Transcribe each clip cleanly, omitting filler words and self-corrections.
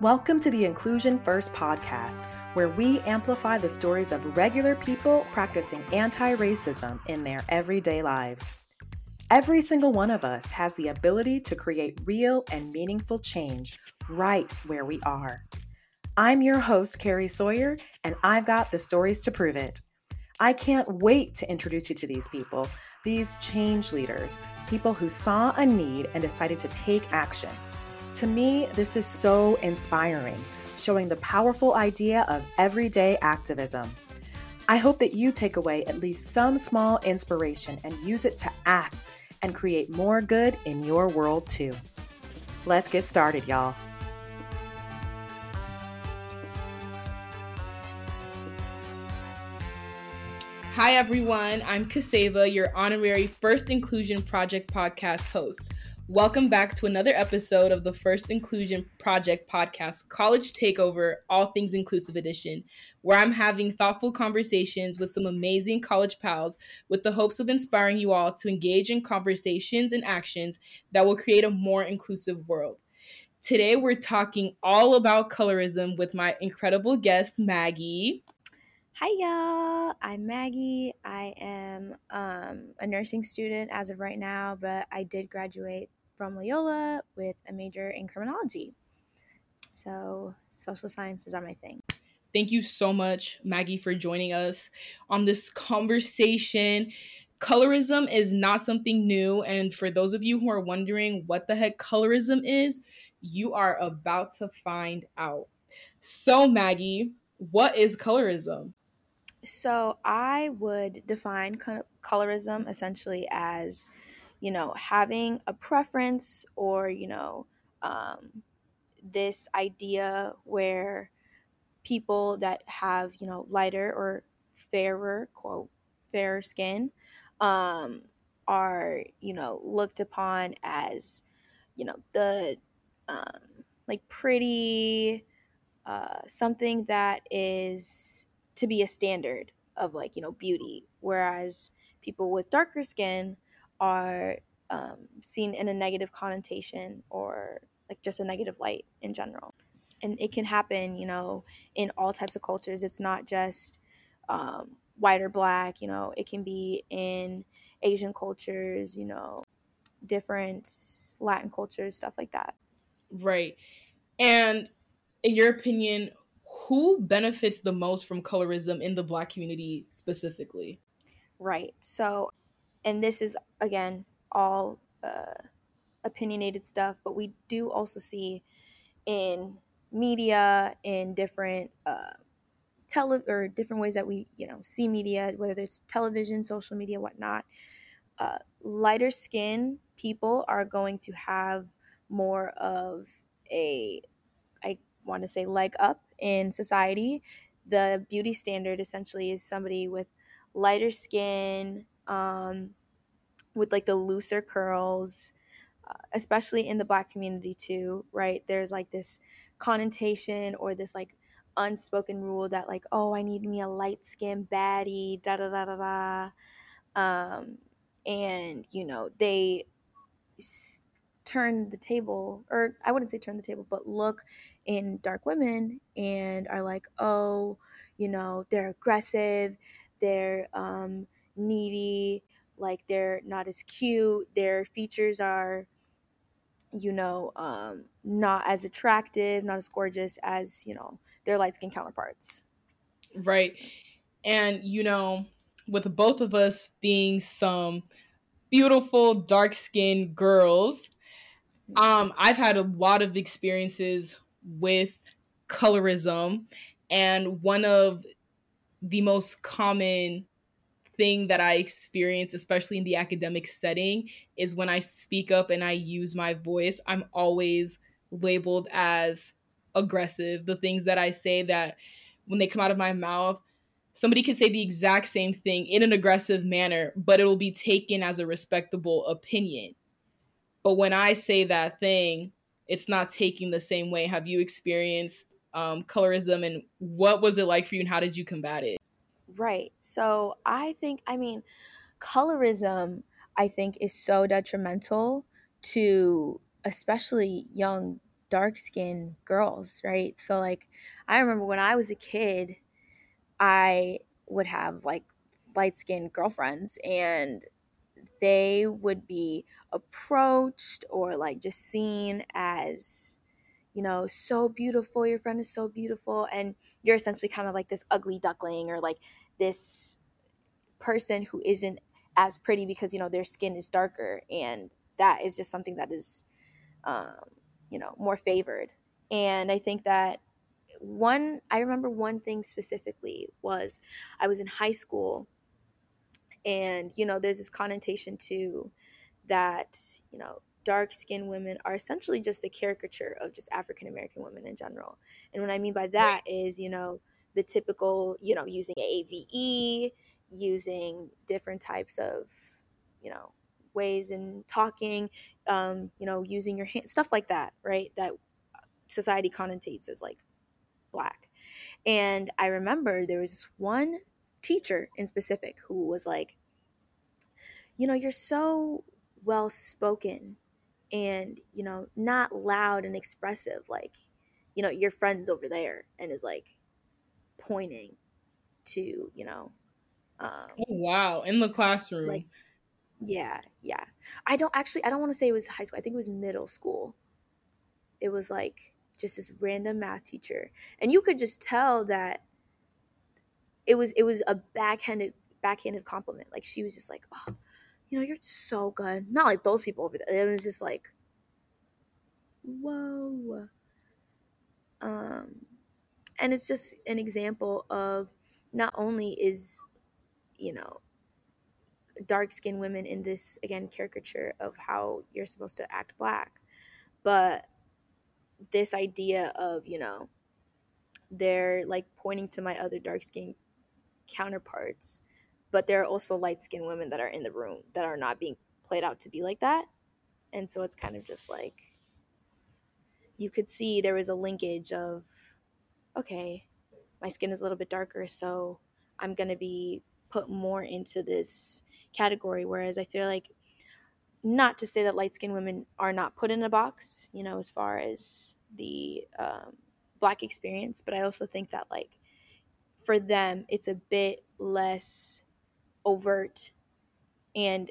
Welcome to the Inclusion First podcast, where we amplify the stories of regular people practicing anti-racism in their everyday lives. Every single one of us has the ability to create real and meaningful change right where we are. I'm your host, Carrie Sawyer, and I've got the stories to prove it. I can't wait to introduce you to these people, these change leaders, people who saw a need and decided to take action. To me, this is so inspiring, showing the powerful idea of everyday activism. I hope that you take away at least some small inspiration and use it to act and create more good in your world too. Let's get started, y'all. Hi everyone, I'm Kaseva, your honorary First Inclusion Project podcast host. Welcome back to another episode of the First Inclusion Project podcast, College Takeover, All Things Inclusive Edition, where I'm having thoughtful conversations with some amazing college pals with the hopes of inspiring you all to engage in conversations and actions that will create a more inclusive world. Today, we're talking all about colorism with my incredible guest, Maggie. Hi y'all, I'm Maggie. I am a nursing student as of right now, but I did graduate from Loyola with a major in criminology. So social sciences are my thing. Thank you so much, Maggie, for joining us on this conversation. Colorism is not something new, and for those of you who are wondering what the heck colorism is, you are about to find out. So, Maggie, what is colorism? So I would define colorism essentially as, having a preference or, this idea where people that have, lighter or fairer, quote, fairer skin, are, looked upon as, the like pretty, something that is to be a standard of beauty, whereas people with darker skin are seen in a negative connotation or like just a negative light in general. And it can happen, in all types of cultures. It's not just white or black, it can be in Asian cultures, different Latin cultures, stuff like that. Right. And in your opinion, who benefits the most from colorism in the Black community specifically? Right. So, and this is, again, all opinionated stuff, but we do also see in media, in different or different ways that we see media, whether it's television, social media, whatnot. Lighter skin people are going to have more of a, I want to say, leg up in society. The beauty standard essentially is somebody with lighter skin, with like the looser curls, especially in the Black community too, right? There's like this connotation or this like unspoken rule that like, oh, I need me a light skinned baddie, da da da da da. And they turn the table, or I wouldn't say turn the table, but look in dark women and are like, oh, they're aggressive, they're needy, like they're not as cute, their features are not as attractive, not as gorgeous as their light-skinned counterparts. Right. And with both of us being some beautiful dark-skinned girls, I've had a lot of experiences with colorism, and one of the most common thing that I experience, especially in the academic setting, is when I speak up and I use my voice, I'm always labeled as aggressive. The things that I say, that when they come out of my mouth, somebody can say the exact same thing in an aggressive manner, but it will be taken as a respectable opinion. But when I say that thing, it's not taken the same way. Have you experienced colorism, and what was it like for you, and how did you combat it? Right. So colorism, I think, is so detrimental to especially young dark skinned girls, right? So like I remember when I was a kid, I would have like light skinned girlfriends, and they would be approached or like just seen as, you know, so beautiful, your friend is so beautiful, and you're essentially kind of like this ugly duckling, or like this person who isn't as pretty because, you know, their skin is darker, and that is just something that is um, you know, more favored. And I think that I remember one thing specifically was I was in high school, and, you know, there's this connotation to that, you know, dark skinned women are essentially just the caricature of just African American women in general. And what I mean by that is, you know, the typical, you know, using AVE, using different types of, you know, ways in talking, you know, using your hand, stuff like that, right? That society connotates as like black. And I remember there was this one teacher in specific who was like, you know, you're so well spoken and, you know, not loud and expressive like, you know, your friends over there, and is like pointing to, you know, Oh, wow. In the like, classroom. yeah. I don't want to say it was high school. I think it was middle school. It was like just this random math teacher, and you could just tell that it was a backhanded compliment. Like she was just like, oh, you know, you're so good. Not like those people over there. It was just like, whoa. Um, and it's just an example of not only is, you know, dark skinned women in this, again, caricature of how you're supposed to act black, but this idea of, you know, they're like pointing to my other dark skinned counterparts, but there are also light skinned women that are in the room that are not being played out to be like that. And so it's kind of just like you could see there was a linkage of, okay, my skin is a little bit darker, so I'm going to be put more into this category. Whereas I feel like, not to say that light skinned women are not put in a box, you know, as far as the black experience, but I also think that, like, for them, it's a bit less overt, and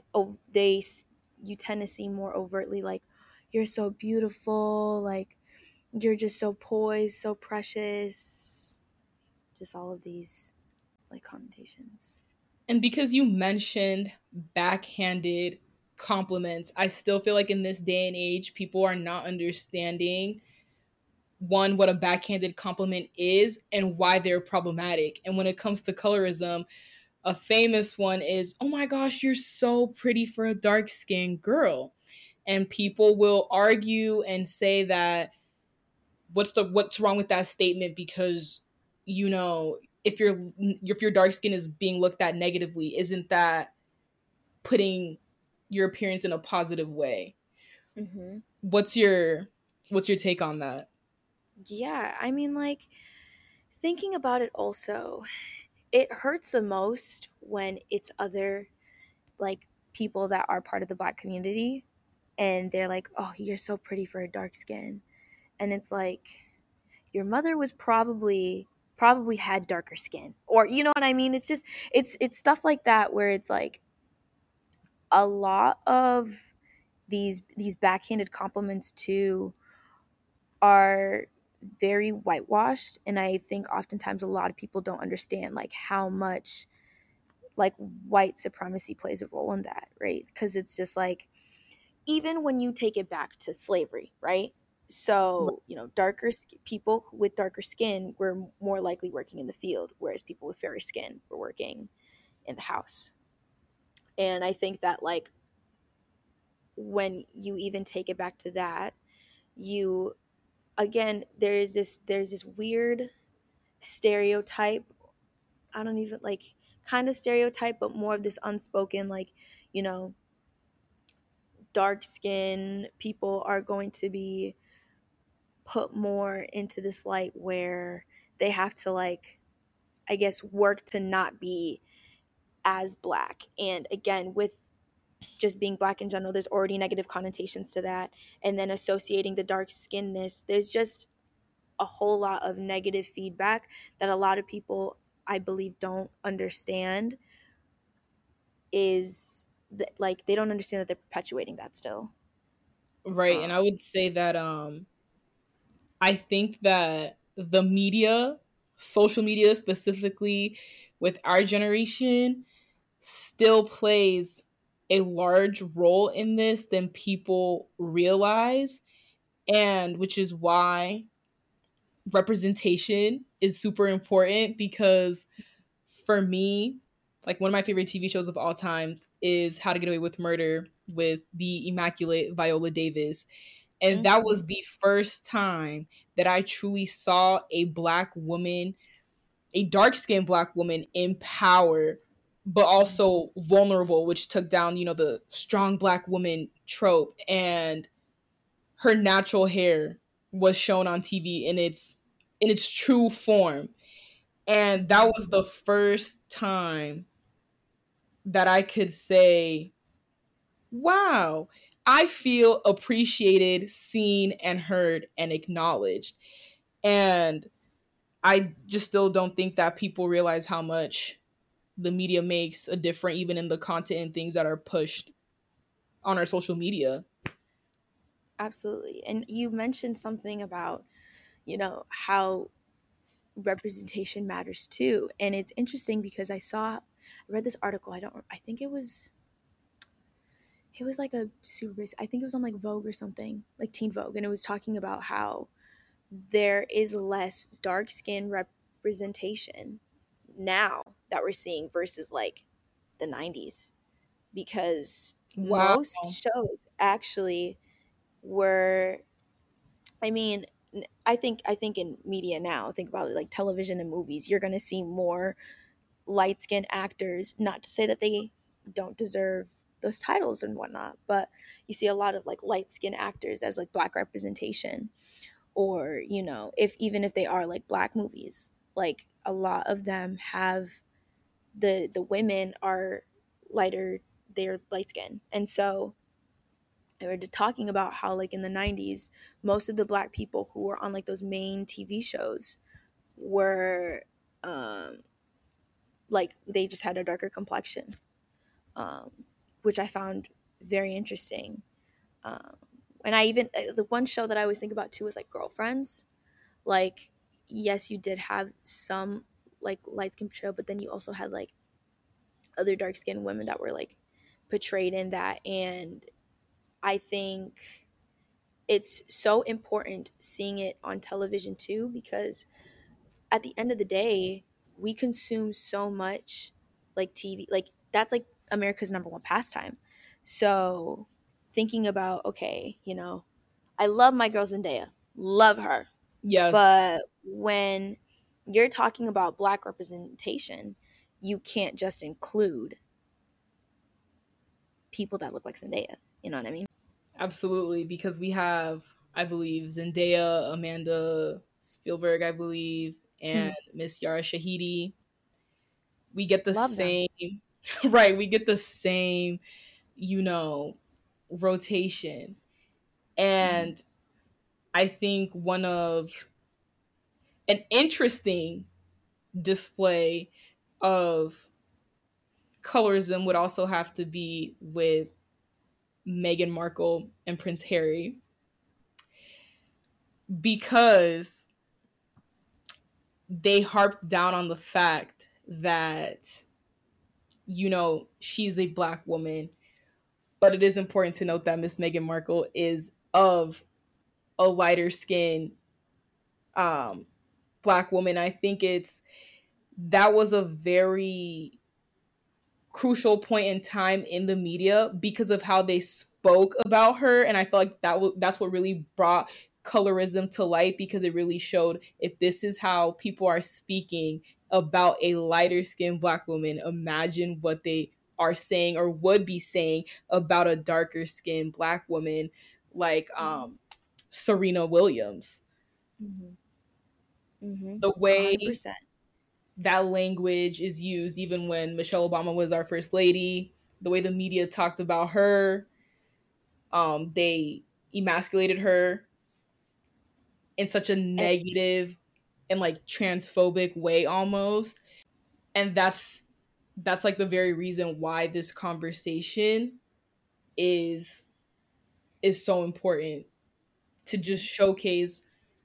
you tend to see more overtly, like, you're so beautiful, like, you're just so poised, so precious, just all of these like connotations. And because you mentioned backhanded compliments, I still feel like in this day and age, people are not understanding one, what a backhanded compliment is and why they're problematic. And when it comes to colorism, a famous one is, oh my gosh, you're so pretty for a dark skinned girl. And people will argue and say that what's wrong with that statement, because, you know, if your dark skin is being looked at negatively, isn't that putting your appearance in a positive way? Mm-hmm. What's your take on that? Yeah, I mean, like, thinking about it also, it hurts the most when it's other, like, people that are part of the black community, and they're like, oh, you're so pretty for a dark skin. And it's like, your mother was probably had darker skin, or you know what I mean. It's just, it's stuff like that where it's like a lot of these backhanded compliments too are very whitewashed, and I think oftentimes a lot of people don't understand like how much like white supremacy plays a role in that, right? Because it's just like, even when you take it back to slavery, right? So, you know, people with darker skin were more likely working in the field, whereas people with fairer skin were working in the house. And I think that, like, when you even take it back to that, you, again, there's this weird stereotype. I don't even like, kind of stereotype, but more of this unspoken, like, you know, dark skin people are going to be put more into this light where they have to, like, I guess, work to not be as black. And again, with just being black in general, there's already negative connotations to that. And then associating the dark skinness, there's just a whole lot of negative feedback that a lot of people, I believe, don't understand. Is that, like, they don't understand that they're perpetuating that still. Right. And I would say that I think that the media, social media specifically with our generation, still plays a large role in this than people realize. And which is why representation is super important, because for me, like one of my favorite TV shows of all times is How to Get Away with Murder with the immaculate Viola Davis. And that was the first time that I truly saw a black woman, a dark-skinned black woman in power, but also vulnerable, which took down, the strong black woman trope. And her natural hair was shown on TV in its true form. And that was the first time that I could say, wow, I feel appreciated, seen, and heard and acknowledged. And I just still don't think that people realize how much the media makes a difference, even in the content and things that are pushed on our social media. Absolutely. And you mentioned something about, how representation matters too. And it's interesting because I read this article. I think it was like a super, I think it was on like Vogue or something, like Teen Vogue. And it was talking about how there is less dark skin representation now that we're seeing versus like the 90s, because Wow. most shows actually were, I mean, I think in media now, think about it, like television and movies, you're going to see more light-skinned actors. Not to say that they don't deserve those titles and whatnot, but you see a lot of like light-skinned actors as like black representation. Or, if they are like black movies, like a lot of them have the women are lighter, they're light skinned. And so they were talking about how like in the 90s, most of the black people who were on like those main TV shows were like they just had a darker complexion, which I found very interesting. And I even, the one show that I always think about too is like Girlfriends. Like, yes, you did have some like light skin portrayal, but then you also had like other dark skinned women that were like portrayed in that. And I think it's so important seeing it on television too, because at the end of the day, we consume so much like TV, like that's like America's number one pastime. So thinking about, okay, I love my girl Zendaya, love her. Yes. But when you're talking about black representation, you can't just include people that look like Zendaya. You know what I mean? Absolutely, because we have, I believe, Zendaya, Amanda Spielberg, I believe, and Miss Yara Shahidi. We get the Love them. same, right? We get the same, rotation. And I think one of an interesting display of colorism would also have to be with Meghan Markle and Prince Harry, because they harped down on the fact that, she's a black woman. But it is important to note that Miss Meghan Markle is of a lighter skin black woman. I think that was a very crucial point in time in the media because of how they spoke about her. And I feel like that's what really brought colorism to light, because it really showed, if this is how people are speaking about a lighter skinned black woman, imagine what they are saying or would be saying about a darker skinned black woman like Serena Williams. The way 100%. That language is used, even when Michelle Obama was our first lady, the way the media talked about her. They emasculated her in such a negative and like transphobic way almost. And that's like the very reason why this conversation is so important, to just showcase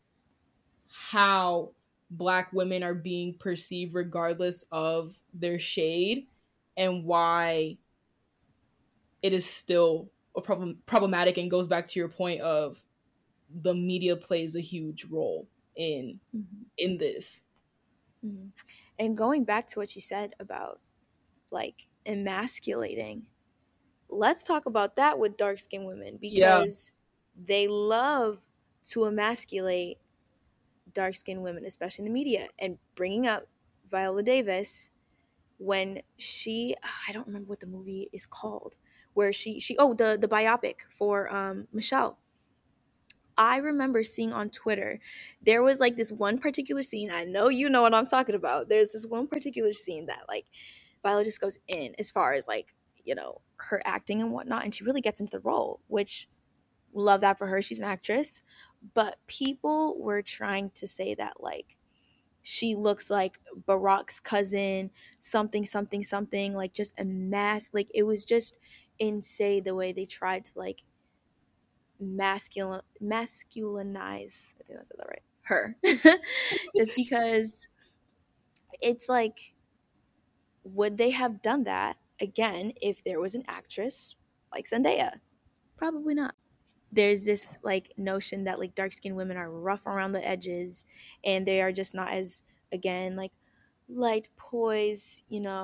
how Black women are being perceived regardless of their shade, and why it is still a problematic, and goes back to your point of the media plays a huge role in this. Mm-hmm. And going back to what you said about like emasculating, let's talk about that with dark-skinned women, because they love to emasculate dark-skinned women, especially in the media. And bringing up Viola Davis, when I don't remember what the movie is called, where the biopic for Michelle. I remember seeing on Twitter, there was like this one particular scene. I know you know what I'm talking about. There's this one particular scene that like Viola just goes in as far as like, her acting and whatnot. And she really gets into the role, which love that for her. She's an actress. But people were trying to say that like she looks like Barack's cousin, something, something, something, like just a mask. Like it was just insane the way they tried to like masculinize, I think that's that right, her. Just because it's like, would they have done that again if there was an actress like Zendaya? Probably not. There's this like notion that like dark-skinned women are rough around the edges, and they are just not as, again, like light poise,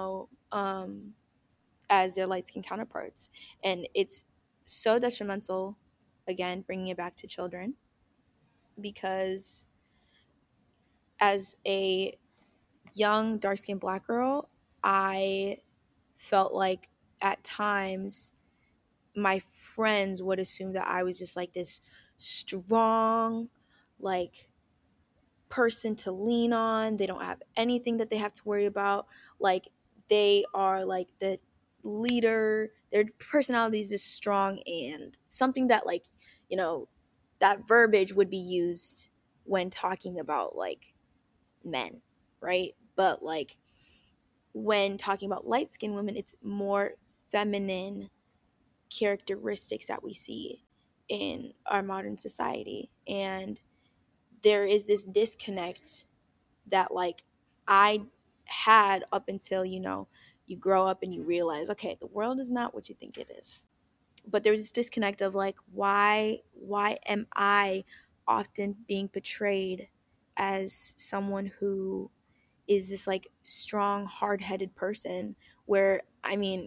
as their light-skinned counterparts. And it's so detrimental, again, bringing it back to children, because as a young dark-skinned Black girl, I felt like at times my friends would assume that I was just like this strong, like, person to lean on. They don't have anything that they have to worry about. Like, they are like the leader. Their personality is just strong, and something that, like, that verbiage would be used when talking about like men, right? But like when talking about light-skinned women, it's more feminine characteristics that we see in our modern society. And there is this disconnect that like I had up until, you grow up and you realize, okay, the world is not what you think it is. But there's this disconnect of like, why am I often being portrayed as someone who is this like strong, hard-headed person, where, I mean,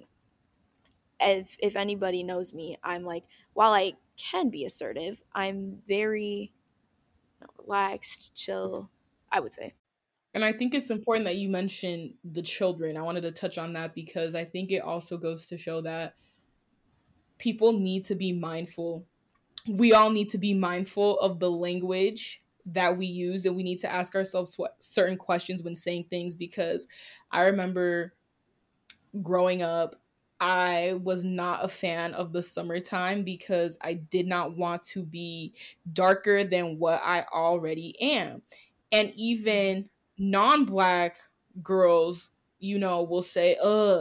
if anybody knows me, I'm like, while I can be assertive, I'm very relaxed, chill, I would say. And I think it's important that you mention the children. I wanted to touch on that because I think it also goes to show that people need to be mindful. We all need to be mindful of the language that we use, and we need to ask ourselves certain questions when saying things, because I remember growing up, I was not a fan of the summertime because I did not want to be darker than what I already am. And even non-Black girls, will say,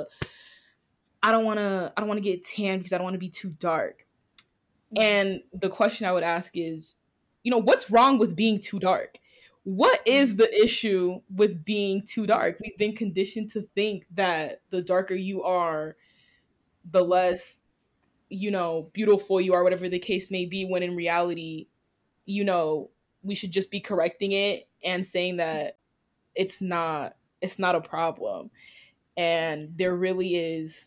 I don't want to get tan because I don't want to be too dark. And the question I would ask is, what's wrong with being too dark? What is the issue with being too dark? We've been conditioned to think that the darker you are, the less, beautiful you are, whatever the case may be, when in reality, we should just be correcting it and saying that it's not a problem. And there really is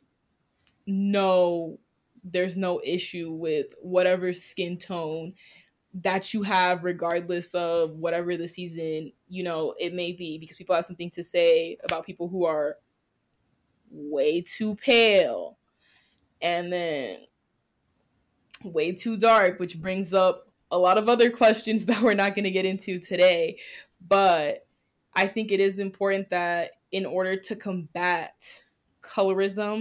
there's no issue with whatever skin tone that you have, regardless of whatever the season, it may be, because people have something to say about people who are way too pale and then way too dark, which brings up a lot of other questions that we're not going to get into today. But I think it is important that in order to combat colorism,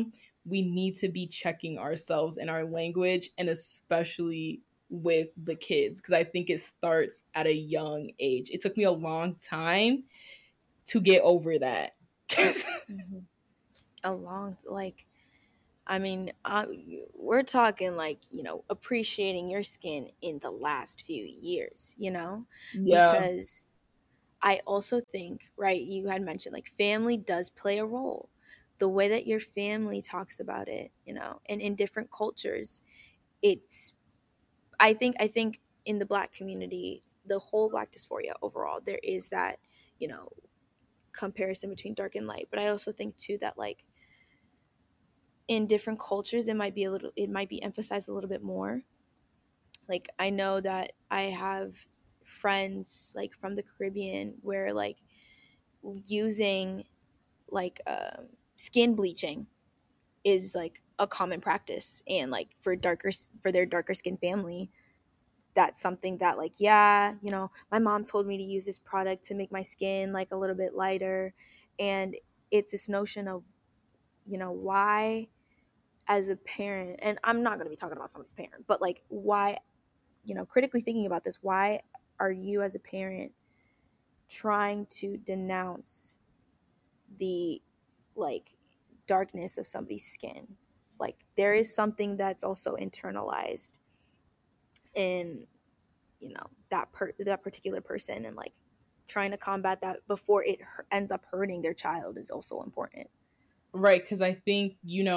we need to be checking ourselves in our language, and especially with the kids, because I think it starts at a young age. It took me a long time to get over that. Mm-hmm. A long, like, I mean, we're talking like, appreciating your skin in the last few years, Yeah. because I also think, right, you had mentioned like family does play a role. The way that your family talks about it, and in different cultures, it's, I think in the Black community, the whole Black dysphoria overall, there is that, you know, comparison between dark and light. But I also think too that like in different cultures, it might be emphasized a little bit more. Like I know that I have friends like from the Caribbean where like using like skin bleaching is like a common practice, and like for their darker skin family, that's something that like, yeah, my mom told me to use this product to make my skin like a little bit lighter. And it's this notion of, why as a parent, and I'm not going to be talking about someone's parent, but like why, critically thinking about this, why are you as a parent trying to denounce the like darkness of somebody's skin? Like there is something that's also internalized in, that particular person, and like trying to combat that before it ends up hurting their child is also important. Right, because I think,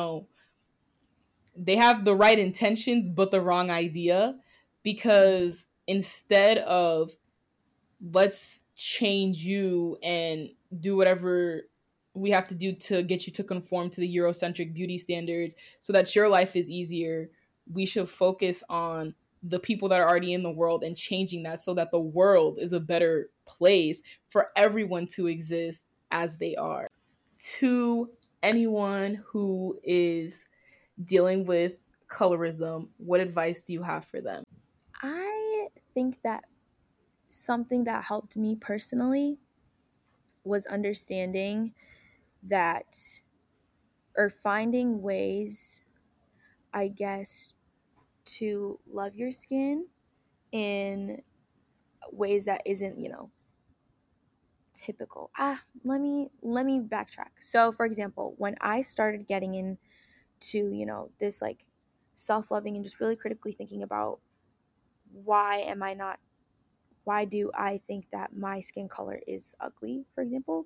they have the right intentions but the wrong idea, because instead of let's change you and do whatever we have to do to get you to conform to the Eurocentric beauty standards so that your life is easier, we should focus on the people that are already in the world and changing that so that the world is a better place for everyone to exist as they are. To anyone who is dealing with colorism, what advice do you have for them? I think that something that helped me personally was understanding that, or finding ways, I guess, to love your skin in ways that isn't, typical. Let me backtrack. So for example, when I started getting into, this like self-loving and just really critically thinking about why am I not why do I think that my skin color is ugly, for example,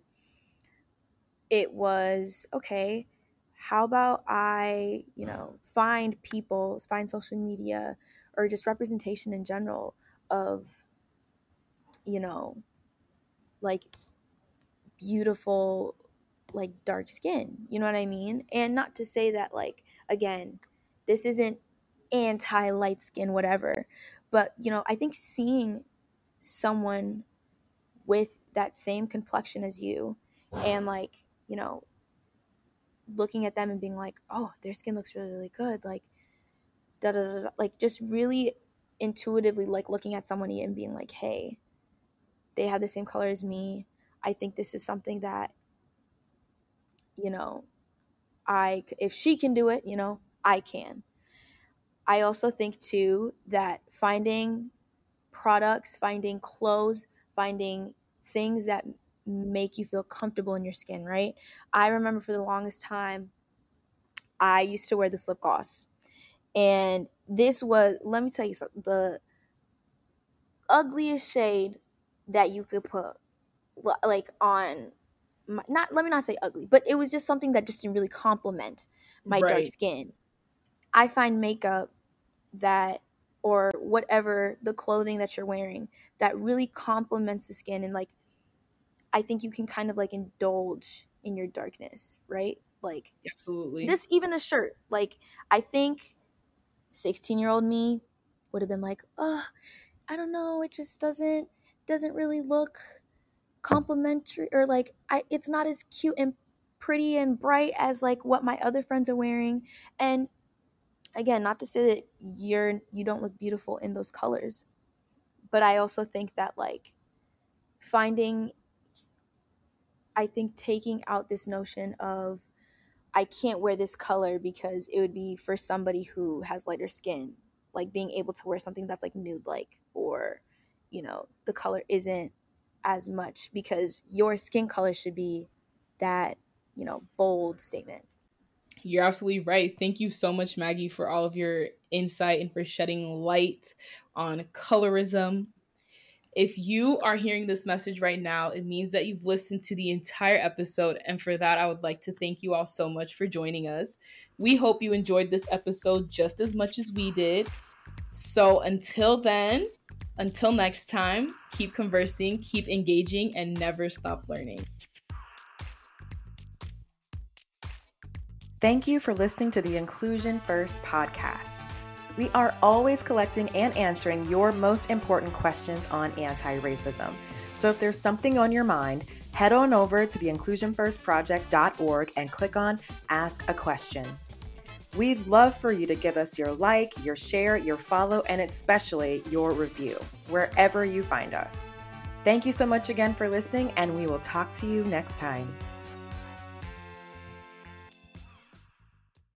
it was okay, how about I, find social media or just representation in general of, you know, like beautiful, like dark skin. You know what I mean? And not to say that, like, again, this isn't anti light skin, whatever. But, I think seeing someone with that same complexion as you and, like, looking at them and being like, oh, their skin looks really, really good. Like, da da da, da. Like, just really intuitively, like, looking at someone and being like, hey, they have the same color as me. I think this is something that, you know, if she can do it, I can. I also think too that finding products, finding clothes, finding things that make you feel comfortable in your skin, right? I remember for the longest time I used to wear this lip gloss. And this was, let me tell you something, the ugliest shade that you could put like on not, let me not say ugly, but it was just something that just didn't really complement my dark Right. skin. I find makeup that, or whatever the clothing that you're wearing, that really complements the skin, and like I think you can kind of like indulge in your darkness, right? Like Absolutely. even this shirt, like I think 16-year-old me would have been like, oh, I don't know, it just doesn't really look complimentary, or like it's not as cute and pretty and bright as like what my other friends are wearing. And again, not to say that you don't look beautiful in those colors, but I also think that like finding I think taking out this notion of I can't wear this color because it would be for somebody who has lighter skin. Like being able to wear something that's like nude like, or, you know, the color isn't as much, because your skin color should be that, you know, bold statement. You're absolutely right. Thank you so much, Maggie, for all of your insight and for shedding light on colorism. If you are hearing this message right now, it means that you've listened to the entire episode. And for that, I would like to thank you all so much for joining us. We hope you enjoyed this episode just as much as we did. So until then, until next time, keep conversing, keep engaging, and never stop learning. Thank you for listening to the Inclusion First podcast. We are always collecting and answering your most important questions on anti-racism. So if there's something on your mind, head on over to theinclusionfirstproject.org and click on Ask a Question. We'd love for you to give us your like, your share, your follow, and especially your review, wherever you find us. Thank you so much again for listening, and we will talk to you next time.